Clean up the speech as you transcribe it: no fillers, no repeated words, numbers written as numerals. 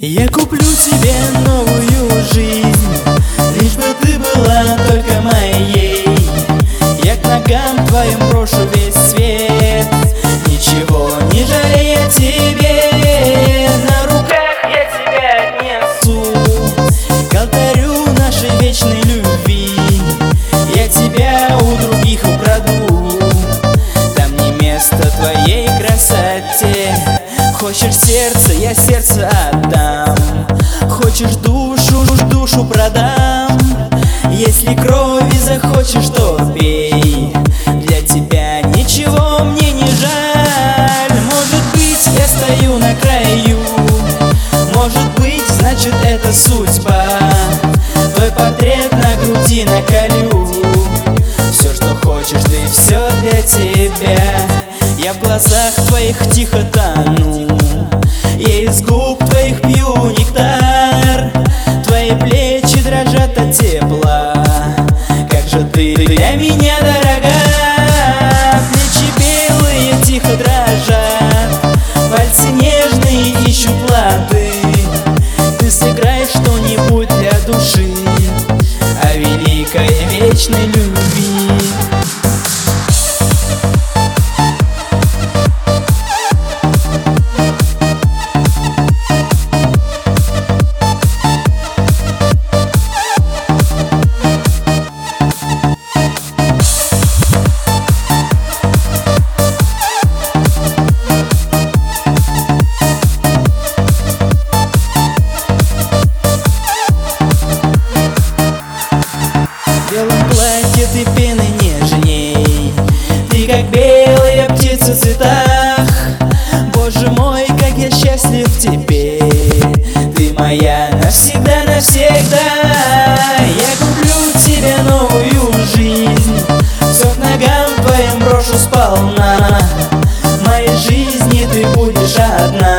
Я куплю тебе новую жизнь, лишь бы ты была только моей. Я к ногам твоим брошу весь свет, ничего не жалея тебе. На руках я тебя отнесу к алтарю нашей вечной любви. Я тебя у других украду, там не место твоей красоте. Хочешь сердце, я сердце отдам. Хочешь душу, душу продам. Если крови захочешь, то пей. Для тебя ничего мне не жаль. Может быть, я стою на краю, может быть, значит, это судьба. Твой портрет на груди наколю. Все, что хочешь, ты, все для тебя. Я в глазах твоих тихо тону, я из губ твоих пью нектар. Твои плечи дрожат от тепла, как же ты для меня дорога. Плечи белые тихо дрожат, пальцы нежные ищут лады. Ты сыграй что-нибудь для души о великой вечной любви. В белом платье ты пеной нежней, ты как белая птица в цветах. Боже мой, как я счастлив теперь, ты моя навсегда, навсегда. Я куплю тебе новую жизнь, все к ногам твоим брошу сполна. В моей жизни ты будешь одна.